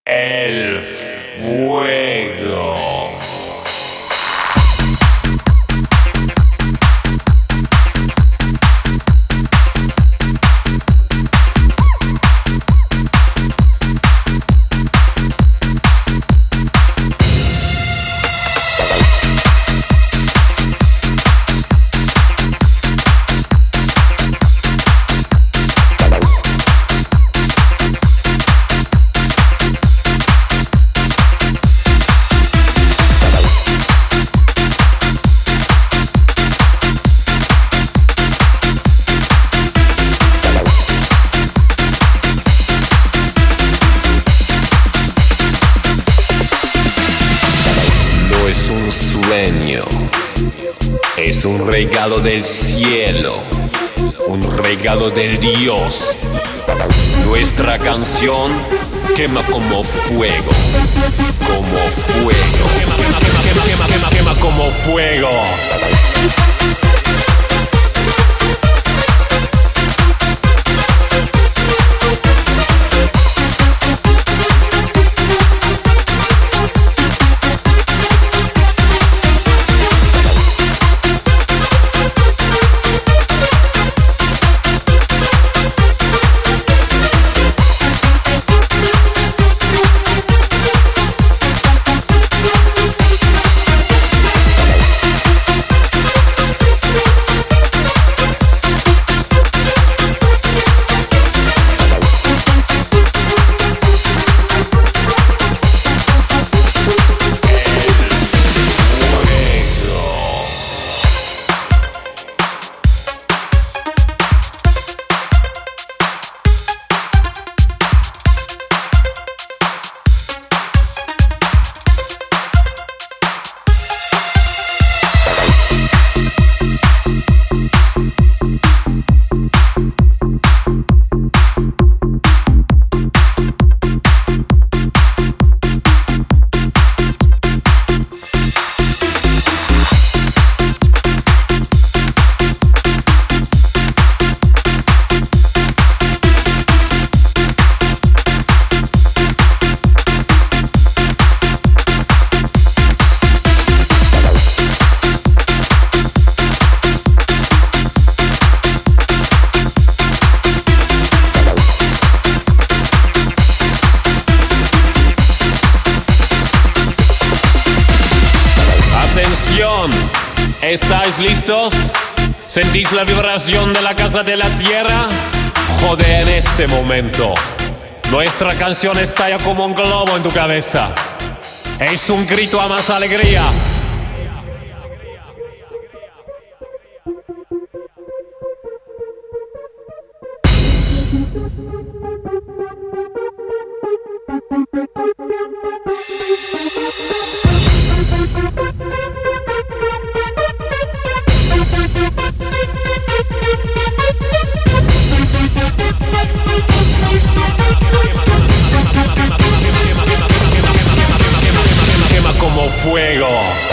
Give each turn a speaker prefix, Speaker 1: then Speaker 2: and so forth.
Speaker 1: El fuego. Es un regalo del cielo, un regalo del Dios. Nuestra canción quema como fuego, como fuego. Quema, quema, quema, quema, quema, quema, quema como fuego. ¿Estáis listos? ¿Sentís la vibración de la casa de la tierra? Joder, en este momento nuestra canción estalla como un globo en tu cabeza. Es un grito a más alegría. Quema como fuego.